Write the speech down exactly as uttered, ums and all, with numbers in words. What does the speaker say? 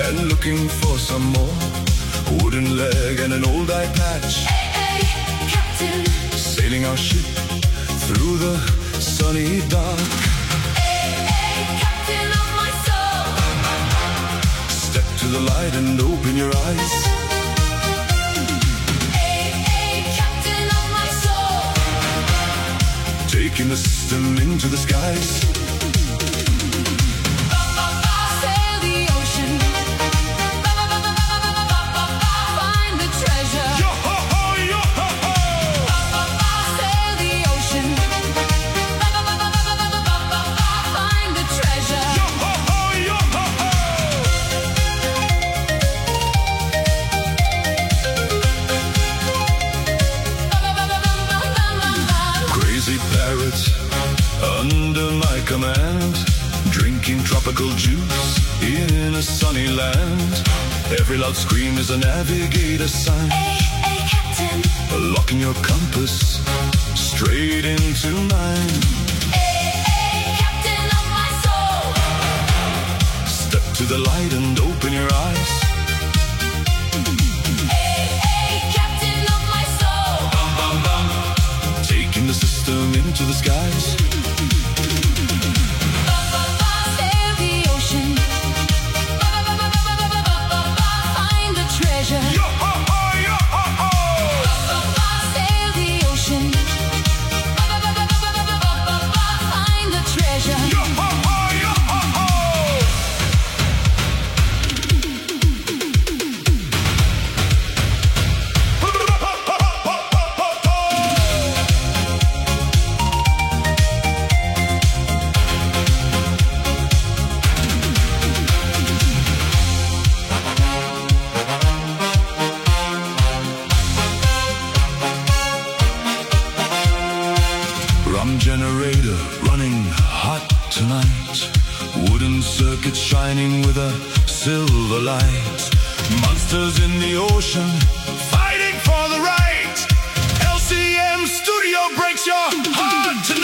and looking for some more. A wooden leg and an old eye patch. Hey, hey, Captain. Sailing our ship through the sunny dark. Hey, hey, Captain of my soul. Step to the light and open your eyes. Hey, hey, Captain of my soul. Taking the system into the skies. Sail the ocean. Find the treasure. Yo ho ho, yo ho ho. Sail the ocean. Find the treasure. Yo ho ho, yo ho ho. Crazy parrots under my command, drinking tropical juice in a sunny land. Every loud scream is a navigator sign, Hey, hey, Captain. locking your compass straight into mine. Hey, hey, Captain of my soul. Step to the light and open your eyes. Hey, hey, Captain of my soul. Bum, bum, bum. Taking the system into the skies. Sail the ocean. Find the treasure. Yo ho ho, yo ho ho. Sail the ocean. Find the treasure. Yo ho ho, yo ho ho. Rum generator running hot tonight. Wooden circuits shining with a silver light. Monsters in the ocean fighting for the right. L C M Studio breaks your heart tonight.